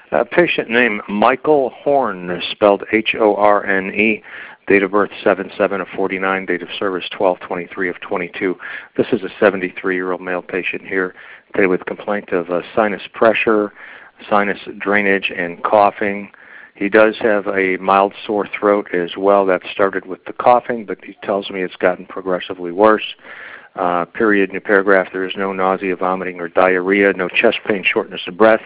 A patient named Michael Horn, spelled H-O-R-N-E, date of birth 7/7 of 49, date of service 12/23 of 22. This is a 73-year-old male patient here today with complaint of sinus pressure, sinus drainage, and coughing. He does have a mild sore throat as well. That started with the coughing, but he tells me it's gotten progressively worse. Period, new paragraph, there is no nausea, vomiting, or diarrhea, no chest pain, shortness of breath,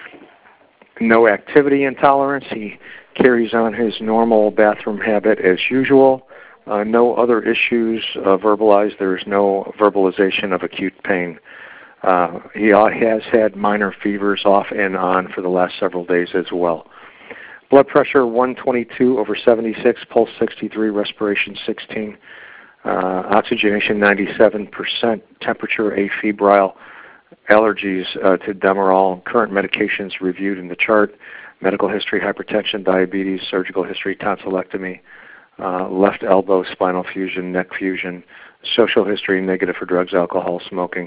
no activity intolerance. He carries on his normal bathroom habit as usual. No other issues verbalized. There is no verbalization of acute pain. He has had minor fevers off and on for the last several days as well. Blood pressure 122/76, pulse 63, respiration 16, oxygenation 97%, temperature afebrile, allergies to Demerol, current medications reviewed in the chart, medical history, hypertension, diabetes, surgical history, tonsillectomy, left elbow, spinal fusion, neck fusion, social history, negative for drugs, alcohol, smoking.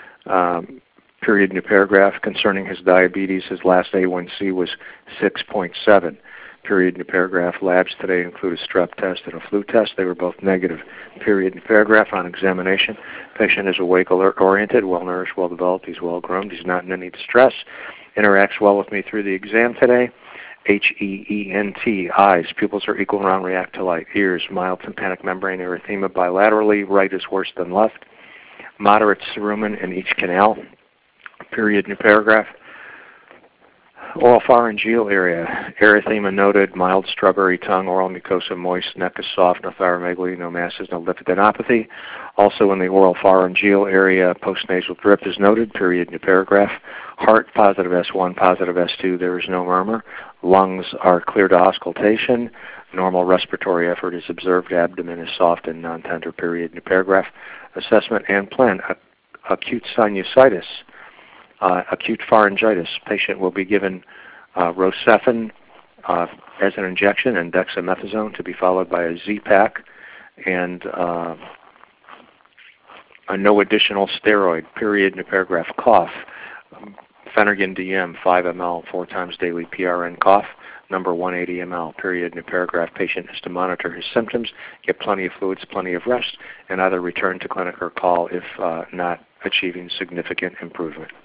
Period, new paragraph, concerning his diabetes, his last A1C was 6.7. Period, new paragraph, labs today include a strep test and a flu test. They were both negative. Period, new paragraph, on examination, patient is awake, alert-oriented, well-nourished, well-developed, he's well-groomed, he's not in any distress, interacts well with me through the exam today. H-E-E-N-T, eyes, pupils are equal, round, react to light. Ears, mild tympanic membrane erythema bilaterally, right is worse than left. Moderate cerumen in each canal. Period, new paragraph. Oral pharyngeal area, erythema noted, mild strawberry tongue, oral mucosa moist, neck is soft, no thyromegaly, no masses, no lymphadenopathy. Also in the oral pharyngeal area, postnasal drip is noted, period, new paragraph. Heart, positive S1, positive S2, there is no murmur. Lungs are clear to auscultation. Normal respiratory effort is observed. Abdomen is soft and non-tender, period, new paragraph. Assessment and plan, acute sinusitis. Acute pharyngitis. Patient will be given Rocephin as an injection and dexamethasone to be followed by a Z-Pak and no additional steroid. Period, new paragraph. Cough. Phenergan DM 5 ml 4 times daily. PRN cough. Number 180 ml. Period, new paragraph. Patient is to monitor his symptoms, get plenty of fluids, plenty of rest, and either return to clinic or call if not achieving significant improvement.